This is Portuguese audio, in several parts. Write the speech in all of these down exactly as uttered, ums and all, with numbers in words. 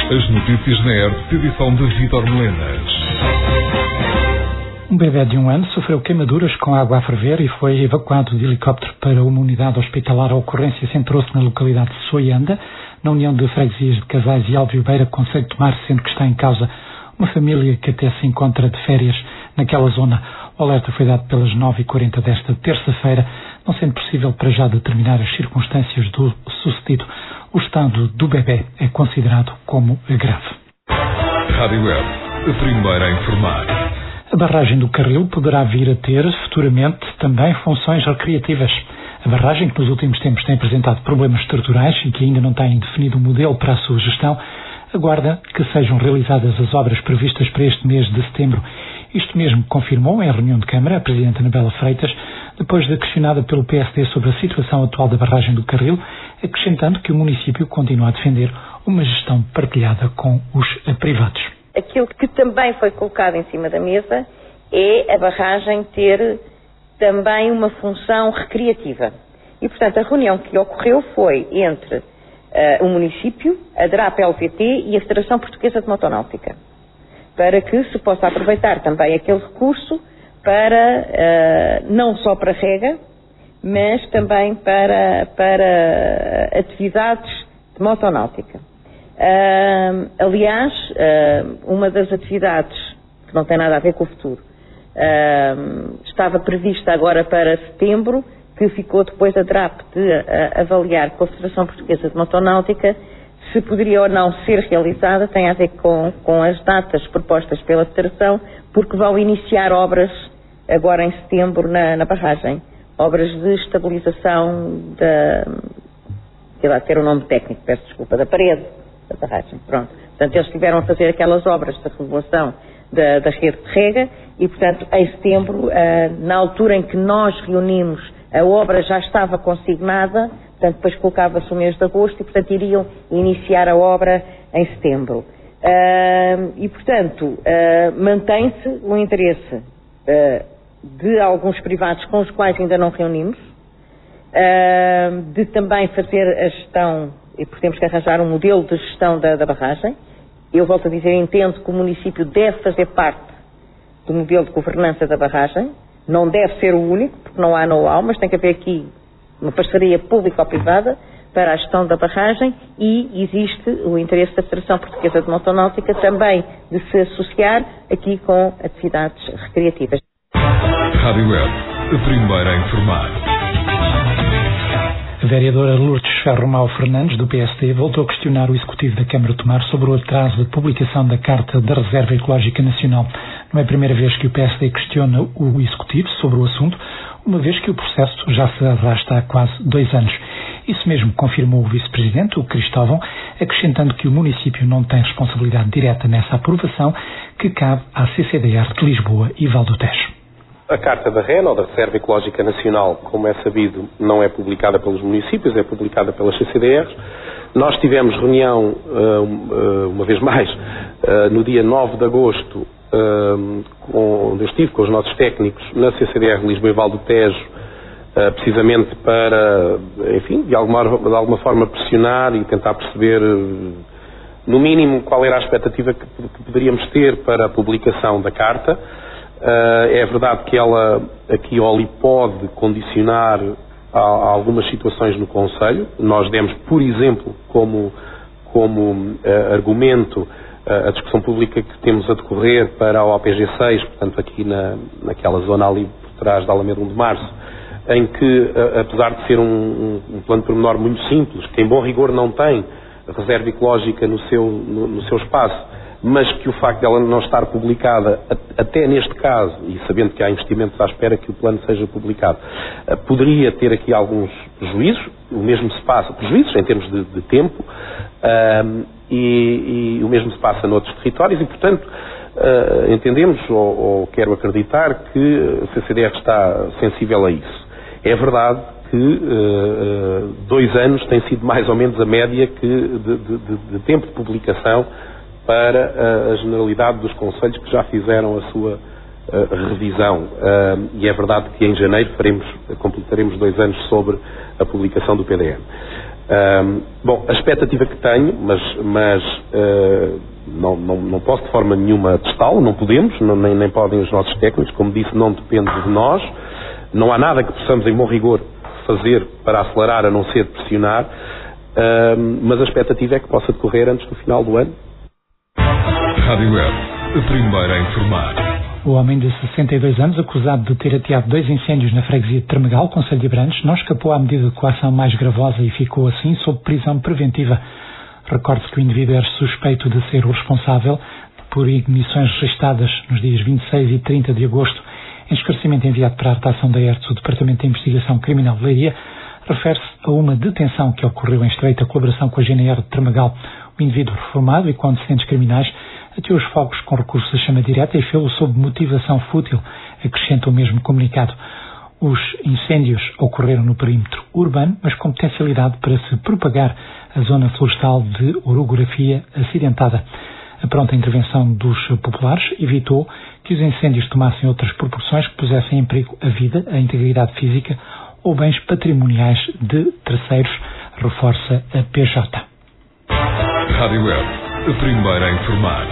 As notícias na R T P, edição de Vítor Melenas. Um bebê de um ano sofreu queimaduras com água a ferver e foi evacuado de helicóptero para uma unidade hospitalar. A ocorrência centrou-se na localidade de Soianda, na União de Freguesias de Casais e Alvio Beira, concelho de Tomar, sendo que está em causa uma família que até se encontra de férias naquela zona. O alerta foi dado pelas nove e quarenta desta terça-feira, não sendo possível para já determinar as circunstâncias do sucedido. O estado do bebê é considerado como grave. Rádio Web, a primeira a informar. A barragem do Carril poderá vir a ter futuramente também funções recreativas. A barragem, que nos últimos tempos tem apresentado problemas estruturais e que ainda não tem definido um modelo para a sua gestão, aguarda que sejam realizadas as obras previstas para este mês de setembro. Isto mesmo confirmou em reunião de Câmara a Presidente Anabela Freitas, depois de questionada pelo P S D sobre a situação atual da barragem do Carril, acrescentando que o município continua a defender uma gestão partilhada com os privados. Aquilo que também foi colocado em cima da mesa é a barragem ter também uma função recreativa. E, portanto, a reunião que ocorreu foi entre uh, o município, a D R A P L V T e a Federação Portuguesa de Motonáutica, para que se possa aproveitar também aquele recurso para, uh, não só para rega, mas também para, para atividades de motonáutica. Uh, aliás, uh, uma das atividades, que não tem nada a ver com o futuro, uh, estava prevista agora para setembro, que ficou depois da D R A P de uh, avaliar com a Federação Portuguesa de Motonáutica se poderia ou não ser realizada. Tem a ver com, com as datas propostas pela Federação, porque vão iniciar obras agora em setembro na, na barragem, obras de estabilização da, sei lá, ter o nome técnico, peço desculpa, da parede da barragem, pronto. Portanto, eles estiveram a fazer aquelas obras de renovação da, da rede de rega e, portanto, em setembro, ah, na altura em que nós reunimos, a obra já estava consignada, portanto, depois colocava-se o mês de agosto e, portanto, iriam iniciar a obra em setembro. Ah, e, portanto, ah, mantém-se o interesse ah, de alguns privados com os quais ainda não reunimos, ah, de também fazer a gestão, e porque temos que arranjar um modelo de gestão da, da barragem. Eu volto a dizer, entendo que o município deve fazer parte do modelo de governança da barragem, não deve ser o único, porque não há know-how, mas tem que haver aqui uma parceria público-privada para a gestão da barragem e existe o interesse da Federação Portuguesa de Motonáutica também de se associar aqui com atividades recreativas. Rádio Web, a primeira a informar. A vereadora Lourdes Ferro-Mau Fernandes, do P S D, voltou a questionar o Executivo da Câmara de Tomar sobre o atraso da publicação da Carta da Reserva Ecológica Nacional. Não é a primeira vez que o P S D questiona o Executivo sobre o assunto, uma vez que o processo já se arrasta há quase dois anos. Isso mesmo confirmou o Vice-Presidente, o Cristóvão, acrescentando que o município não tem responsabilidade direta nessa aprovação, que cabe à C C D R de Lisboa e Val do Tejo. A Carta da R E N, ou da Reserva Ecológica Nacional, como é sabido, não é publicada pelos municípios, é publicada pelas C C D Rs. Nós tivemos reunião, uma vez mais, no dia nove de agosto, onde eu estive com os nossos técnicos na C C D R de Lisboa e Val do Tejo, precisamente para, enfim, de alguma, de alguma forma pressionar e tentar perceber, no mínimo, qual era a expectativa que, que poderíamos ter para a publicação da Carta. Uh, é verdade que ela aqui ali pode condicionar a, a algumas situações no Conselho. Nós demos, por exemplo, como, como uh, argumento uh, a discussão pública que temos a decorrer para a O P G seis, portanto aqui na, naquela zona ali por trás da Alameda um de Março, em que, uh, apesar de ser um, um, um plano de pormenor muito simples, que em bom rigor não tem reserva ecológica no seu, no, no seu espaço, mas que o facto dela não estar publicada, até neste caso, e sabendo que há investimentos à espera que o plano seja publicado, poderia ter aqui alguns prejuízos. O mesmo se passa, prejuízos em termos de, de tempo, um, e, e o mesmo se passa noutros territórios, e portanto uh, entendemos, ou, ou quero acreditar, que a C C D R está sensível a isso. É verdade que uh, dois anos tem sido mais ou menos a média que de, de, de, de tempo de publicação para a generalidade dos concelhos que já fizeram a sua uh, revisão. Uh, e é verdade que em janeiro faremos, completaremos dois anos sobre a publicação do P D M. Uh, bom, a expectativa que tenho, mas, mas Uh, não, não, não posso de forma nenhuma testá-lo, não podemos, não, nem, nem podem os nossos técnicos, como disse, não depende de nós, não há nada que possamos em bom rigor fazer para acelerar a não ser pressionar, uh, mas a expectativa é que possa decorrer antes do final do ano. Rádio Web, a primeira a informar. O homem de sessenta e dois anos, acusado de ter ateado dois incêndios na freguesia de Termegal, concelho de Abrantes, não escapou à medida de coação mais gravosa e ficou assim sob prisão preventiva. Recorde-se que o indivíduo era suspeito de ser o responsável por ignições registadas nos dias vinte e seis e trinta de agosto. Em esclarecimento enviado para a redação da E R T S, o Departamento de Investigação Criminal de Leiria refere-se a uma detenção que ocorreu em estreita colaboração com a G N R de Termegal. O indivíduo reformado e com antecedentes criminais ateou os fogos com recurso a chama direta e fê-lo sob motivação fútil, acrescenta o mesmo comunicado. Os incêndios ocorreram no perímetro urbano, mas com potencialidade para se propagar a zona florestal de orografia acidentada. A pronta intervenção dos populares evitou que os incêndios tomassem outras proporções que pusessem em perigo a vida, a integridade física ou bens patrimoniais de terceiros, reforça a P J. Rádio Web, a primeira a informar.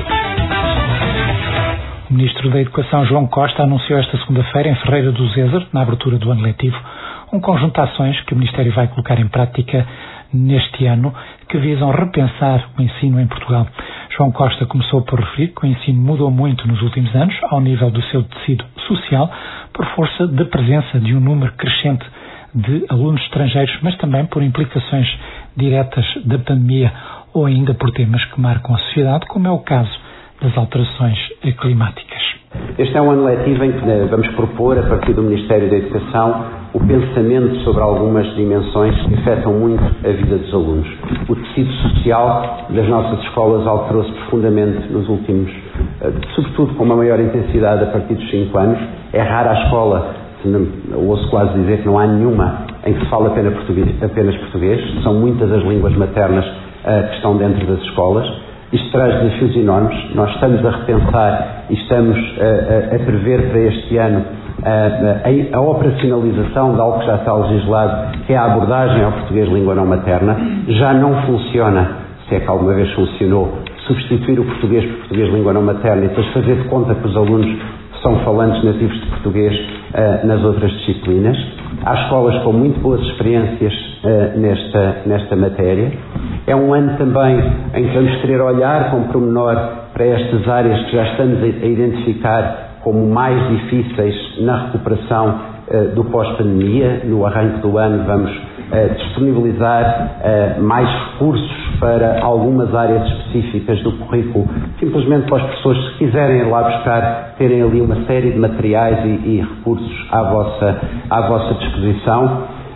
O Ministro da Educação, João Costa, anunciou esta segunda-feira em Ferreira do Zézer, na abertura do ano letivo, um conjunto de ações que o Ministério vai colocar em prática neste ano, que visam repensar o ensino em Portugal. João Costa começou por referir que o ensino mudou muito nos últimos anos, ao nível do seu tecido social, por força da presença de um número crescente de alunos estrangeiros, mas também por implicações diretas da pandemia ou ainda por temas que marcam a sociedade, como é o caso das alterações climáticas. Este é um ano letivo em que vamos propor, a partir do Ministério da Educação, o pensamento sobre algumas dimensões que afetam muito a vida dos alunos. O tecido social das nossas escolas alterou-se profundamente nos últimos, sobretudo com uma maior intensidade a partir dos cinco anos. É rara a escola, ouço quase dizer que não há nenhuma em que se fala apenas português, apenas português. São muitas as línguas maternas uh, que estão dentro das escolas. Isto traz desafios enormes. Nós estamos a repensar e estamos a, a, a prever para este ano a, a, a operacionalização de algo que já está legislado, que é a abordagem ao português língua não materna. Já não funciona, se é que alguma vez funcionou, substituir o português por português língua não materna e depois fazer de conta que os alunos são falantes nativos de português uh, nas outras disciplinas. Há escolas com muito boas experiências uh, nesta, nesta matéria. É um ano também em que vamos querer olhar com pormenor para estas áreas que já estamos a, a identificar como mais difíceis na recuperação uh, do pós-pandemia. No arranque do ano vamos uh, disponibilizar uh, mais recursos para algumas áreas específicas do currículo, simplesmente para os professores, se quiserem ir lá buscar, terem ali uma série de materiais e, e recursos à vossa, à vossa disposição.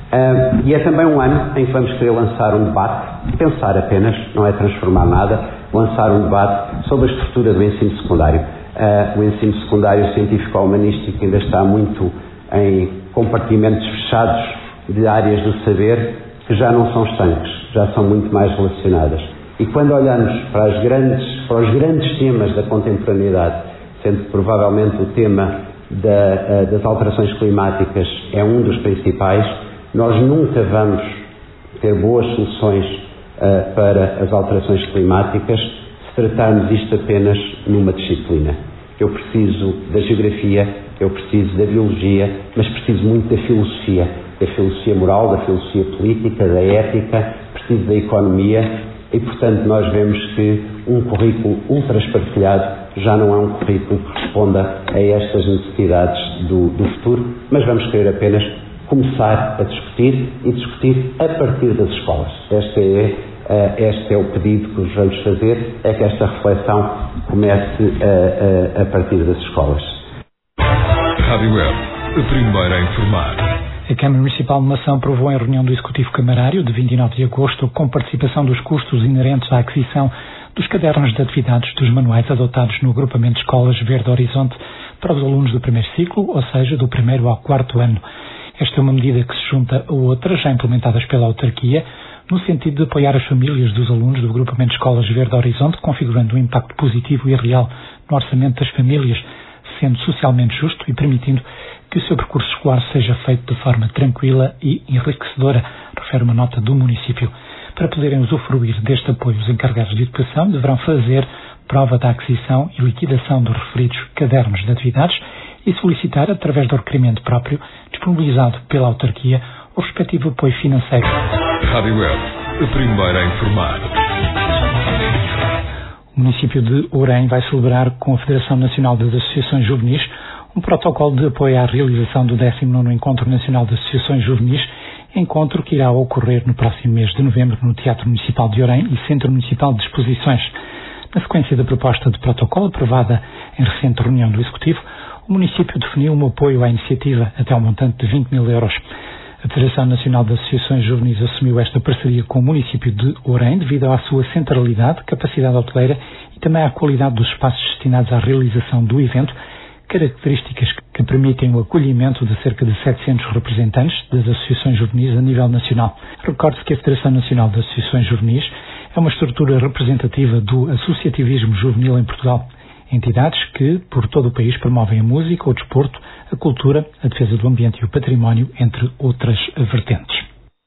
Uh, e é também um ano em que vamos querer lançar um debate, pensar apenas, não é transformar nada, lançar um debate sobre a estrutura do ensino secundário. Uh, o ensino secundário científico-humanístico ainda está muito em compartimentos fechados de áreas do saber que já não são estanques, já são muito mais relacionadas. E quando olhamos para, as grandes, para os grandes temas da contemporaneidade, sendo que provavelmente o tema da, das alterações climáticas é um dos principais, nós nunca vamos ter boas soluções uh, para as alterações climáticas se tratarmos isto apenas numa disciplina. Eu preciso da geografia, eu preciso da biologia, mas preciso muito da filosofia, da filosofia moral, da filosofia política, da ética, preciso da economia e, portanto, nós vemos que um currículo ultraespartilhado já não é um currículo que responda a estas necessidades do, do futuro, mas vamos querer apenas começar a discutir e discutir a partir das escolas. Este é, uh, este é o pedido que vos vamos fazer, é que esta reflexão comece uh, uh, a partir das escolas. Rádio Web, a primeira a informar. A Câmara Municipal de Mação aprovou em reunião do Executivo Camarário de vinte e nove de agosto com participação dos custos inerentes à aquisição dos cadernos de atividades dos manuais adotados no agrupamento de escolas Verde Horizonte para os alunos do primeiro ciclo, ou seja, do primeiro ao quarto ano. Esta é uma medida que se junta a outras já implementadas pela autarquia, no sentido de apoiar as famílias dos alunos do agrupamento de escolas Verde Horizonte, configurando um impacto positivo e real no orçamento das famílias, sendo socialmente justo e permitindo que o seu percurso escolar seja feito de forma tranquila e enriquecedora, refere uma nota do município. Para poderem usufruir deste apoio, os encarregados de educação deverão fazer prova da aquisição e liquidação dos referidos cadernos de atividades e solicitar, através do requerimento próprio, disponibilizado pela autarquia, o respectivo apoio financeiro. Rádio Web, a primeira a informar. O município de Ourém vai celebrar com a Federação Nacional das Associações Juvenis um protocolo de apoio à realização do décimo nono Encontro Nacional de Associações Juvenis, encontro que irá ocorrer no próximo mês de novembro no Teatro Municipal de Ourém e Centro Municipal de Exposições. Na sequência da proposta de protocolo aprovada em recente reunião do Executivo, o município definiu um apoio à iniciativa até um montante de vinte mil euros. A Federação Nacional de Associações Juvenis assumiu esta parceria com o município de Ourém devido à sua centralidade, capacidade hoteleira e também à qualidade dos espaços destinados à realização do evento, características que permitem o acolhimento de cerca de setecentos representantes das associações juvenis a nível nacional. Recorde-se que a Federação Nacional de Associações Juvenis é uma estrutura representativa do associativismo juvenil em Portugal. Entidades que, por todo o país, promovem a música, o desporto, a cultura, a defesa do ambiente e o património, entre outras vertentes.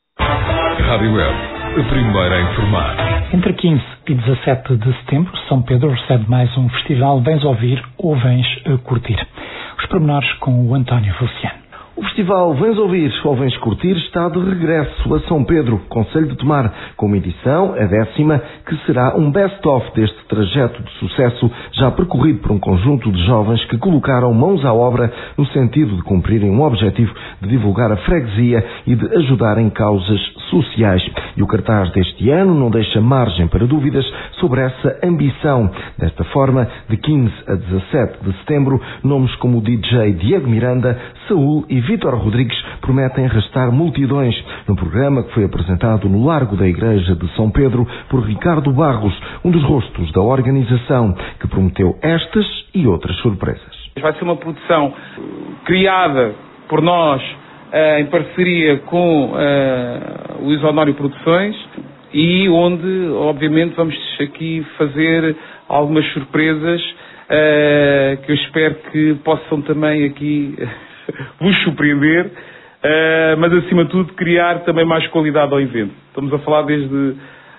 Rádio Web, a primeira a informar. Entre quinze e dezassete de setembro, São Pedro recebe mais um festival Vens Ouvir ou Vens a Curtir. Os pormenores com o António Feliciano. O festival Vens Ouvir ou Vens Curtir está de regresso a São Pedro, Concelho de Tomar, com uma edição, a décima, que será um best-of deste trajeto de sucesso já percorrido por um conjunto de jovens que colocaram mãos à obra no sentido de cumprirem um objetivo de divulgar a freguesia e de ajudar em causas sociais. E o cartaz deste ano não deixa margem para dúvidas sobre essa ambição. Desta forma, de quinze a dezassete de setembro, nomes como o D J Diego Miranda, Saúl e Vítor Rodrigues prometem arrastar multidões no programa que foi apresentado no Largo da Igreja de São Pedro por Ricardo Barros, um dos rostos da organização, que prometeu estas e outras surpresas. Vai ser uma produção criada por nós em parceria com uh, o Isonório Produções e onde, obviamente, vamos aqui fazer algumas surpresas uh, que eu espero que possam também aqui vos surpreender, uh, mas acima de tudo criar também mais qualidade ao evento. Estamos a falar desde uh,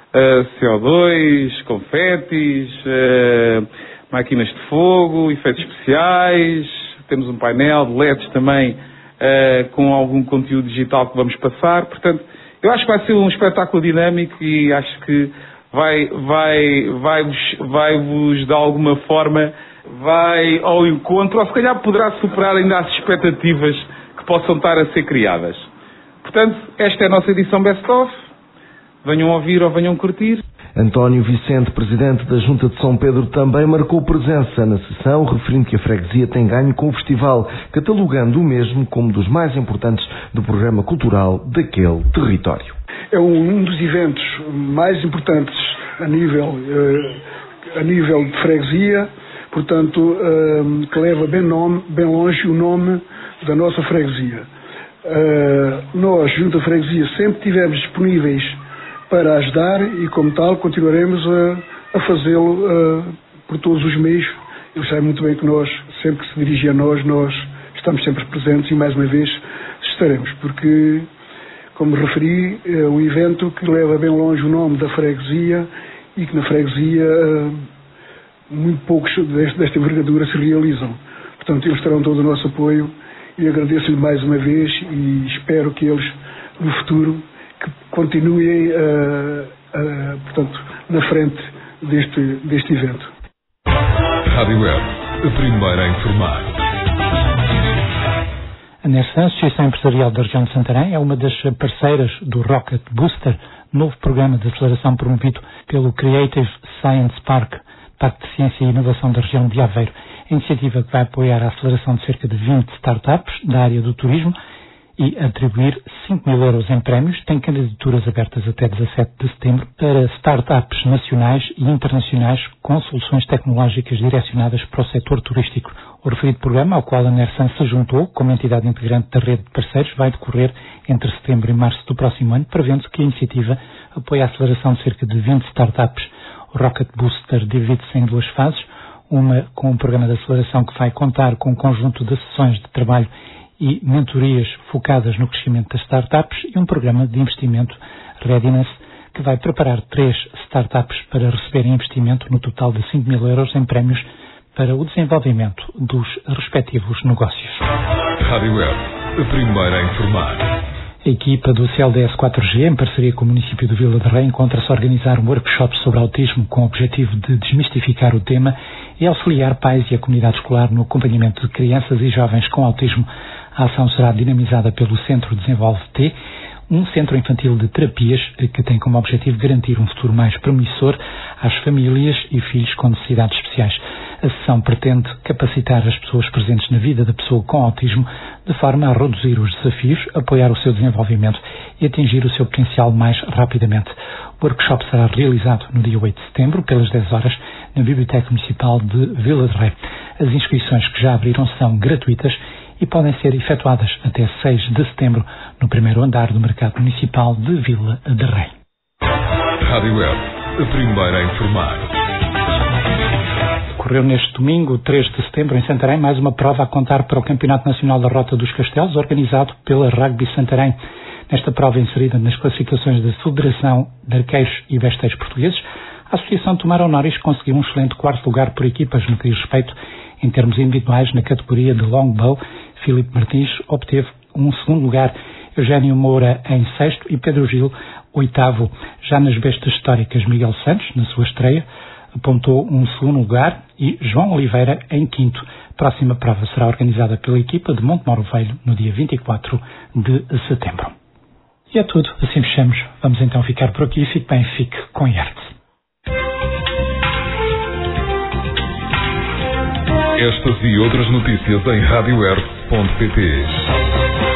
C O dois, confetis, uh, máquinas de fogo, efeitos especiais, temos um painel de L E Ds também uh, com algum conteúdo digital que vamos passar. Portanto, eu acho que vai ser um espetáculo dinâmico e acho que vai, vai, vai, vos, vai vos de alguma forma vai ao encontro, ou se calhar poderá superar ainda as expectativas que possam estar a ser criadas. Portanto, esta é a nossa edição Best Of. Venham ouvir ou venham curtir. António Vicente, presidente da Junta de São Pedro, também marcou presença na sessão, referindo que a freguesia tem ganho com o festival, catalogando o mesmo como dos mais importantes do programa cultural daquele território. É um dos eventos mais importantes a nível, a nível de freguesia, portanto, que leva bem, nome, bem longe o nome da nossa freguesia. Nós, Junta de Freguesia, sempre estivemos disponíveis para ajudar e, como tal, continuaremos a, a fazê-lo uh, por todos os meios. Eles sabem muito bem que nós, sempre que se dirigem a nós, nós estamos sempre presentes e, mais uma vez, estaremos, porque, como referi, é um evento que leva bem longe o nome da freguesia e que na freguesia uh, muito poucos deste, desta envergadura se realizam. Portanto, eles terão todo o nosso apoio e agradeço-lhe mais uma vez e espero que eles, no futuro, que continuem uh, uh, portanto, na frente deste, deste evento. Rádio Web, a primeira a informar. A Nersan, Associação Empresarial da Região de Santarém, é uma das parceiras do Rocket Booster, novo programa de aceleração promovido pelo Creative Science Park, Parque de Ciência e Inovação da região de Aveiro. A iniciativa que vai apoiar a aceleração de cerca de vinte startups da área do turismo e atribuir cinco mil euros em prémios, tem candidaturas abertas até dezassete de setembro para startups nacionais e internacionais com soluções tecnológicas direcionadas para o setor turístico. O referido programa, ao qual a Nersan se juntou como entidade integrante da rede de parceiros, vai decorrer entre setembro e março do próximo ano, prevendo que a iniciativa apoia a aceleração de cerca de vinte startups. O Rocket Booster divide-se em duas fases, uma com um programa de aceleração que vai contar com um conjunto de sessões de trabalho e mentorias focadas no crescimento das startups e um programa de investimento Readiness que vai preparar três startups para receberem investimento no total de cinco mil euros em prémios para o desenvolvimento dos respectivos negócios. Rádio Web, a primeira a informar. A equipa do C L D S quatro G, em parceria com o município de Vila de Rei, encontra-se a organizar um workshop sobre autismo com o objetivo de desmistificar o tema e auxiliar pais e a comunidade escolar no acompanhamento de crianças e jovens com autismo. A ação será dinamizada pelo Centro Desenvolve-T, um centro infantil de terapias que tem como objetivo garantir um futuro mais promissor às famílias e filhos com necessidades especiais. A sessão pretende capacitar as pessoas presentes na vida da pessoa com autismo de forma a reduzir os desafios, apoiar o seu desenvolvimento e atingir o seu potencial mais rapidamente. O workshop será realizado no dia oito de setembro, pelas dez horas, na Biblioteca Municipal de Vila de Rei. As inscrições que já abriram são gratuitas e podem ser efetuadas até seis de setembro no primeiro andar do Mercado Municipal de Vila de Rei. Rádio Web, a primeira a informar. Ocorreu neste domingo, três de setembro, em Santarém, mais uma prova a contar para o Campeonato Nacional da Rota dos Castelos, organizado pela Rugby Santarém. Nesta prova inserida nas classificações da Federação de Arqueiros e Besteiros Portugueses, a Associação Tomar Honoris conseguiu um excelente quarto lugar por equipas no que diz respeito em termos individuais na categoria de Longbow. Filipe Martins obteve um segundo lugar, Eugénio Moura em sexto e Pedro Gil oitavo. Já nas bestas históricas, Miguel Santos, na sua estreia, apontou um segundo lugar e João Oliveira em quinto. A próxima prova será organizada pela equipa de Montemoro Velho no dia vinte e quatro de setembro. E é tudo, assim fechamos. Vamos então ficar por aqui. Fique bem, fique com I A R T. Estas e outras notícias em rádio r ponto pt.